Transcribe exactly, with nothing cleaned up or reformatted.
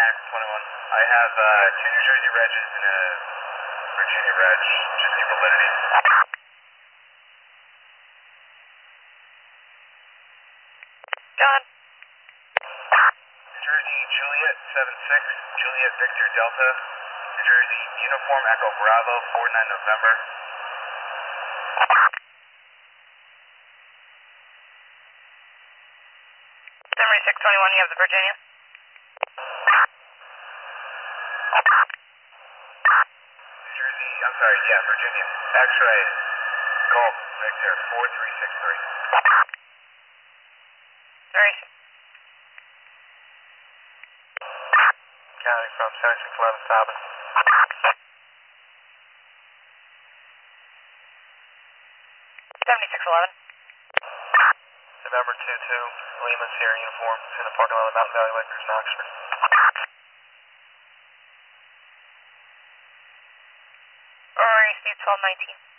twenty-one. I have uh, two New Jersey Regs and a Virginia Reg. Just need validity. John. New Jersey Juliet seven six, Juliet Victor Delta. New Jersey Uniform Echo Bravo four nine November. six twenty-one, you have the Virginia? New Jersey, I'm sorry, yeah, Virginia. X-ray, Golf, Victor, four three six three. Sorry. County from seventy-six eleven, stopping. seventy-six eleven. November two two, Lima Sierra Uniform, in the parking lot of Mountain Valley Lakers in Oxford. Aurora Steve twelve nineteen.